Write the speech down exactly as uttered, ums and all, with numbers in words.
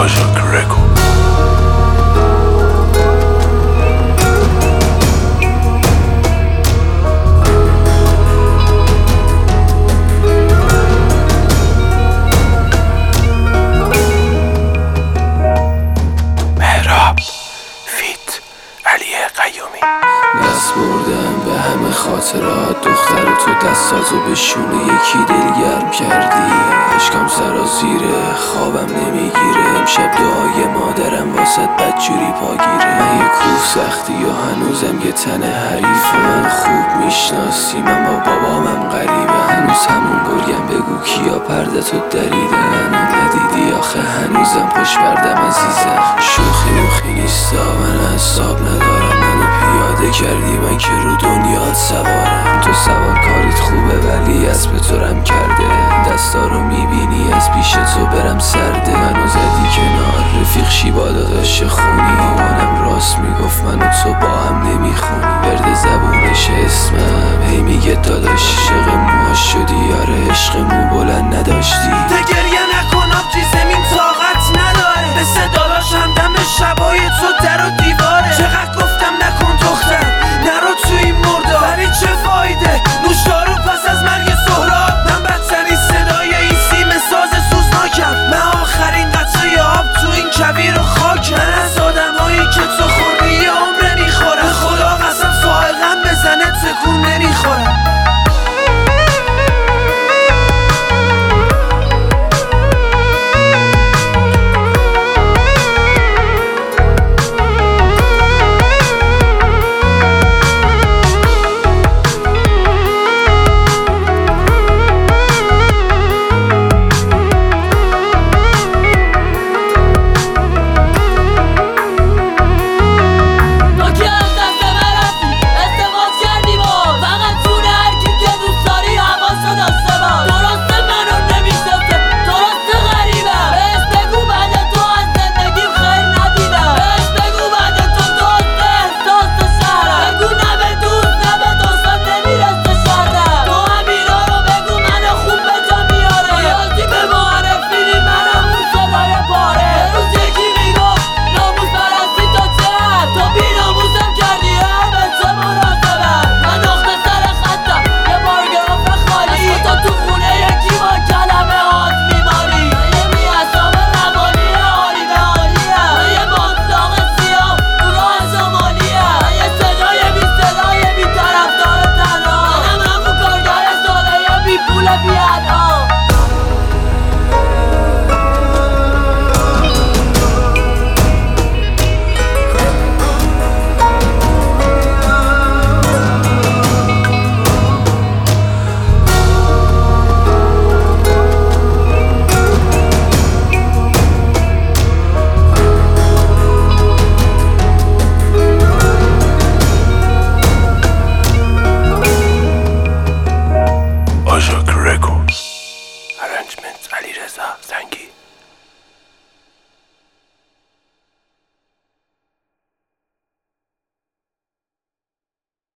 آژاک رکورد. دست بردم به همه خاطرات، دختر تو دستاتو به شونه یکی دلگرم کردی. عشقم سرازیره، خوابم نمیگیره، امشب دعای مادرم واسط بدجوری پاگیره. من یه کوف سختی و هنوزم یه تن حریف، من خوب میشناسیم اما بابامم غریبه. هنوز همون گرگم بگو کیا پرده تو دریده، منو ندیدی آخه هنوزم پشت پردم عزیزم. شوخی موخی نیستا، من حساب ندارم، منو پیاده کردی من که رو دنیات سوارم. تو سوار کاریت خوبه ولی اسب تو رم کرده، دستا رو میبینی از پیش تو برم سرده. منو زدی کنار رفیق شیبا داداش خونی، مامانم راست میگفت من و تو با هم نمیخونی. ورد زبونش اسمم هی میگه داداش، عشق موهاش شدی، آره عشق مو بلند نداشتی.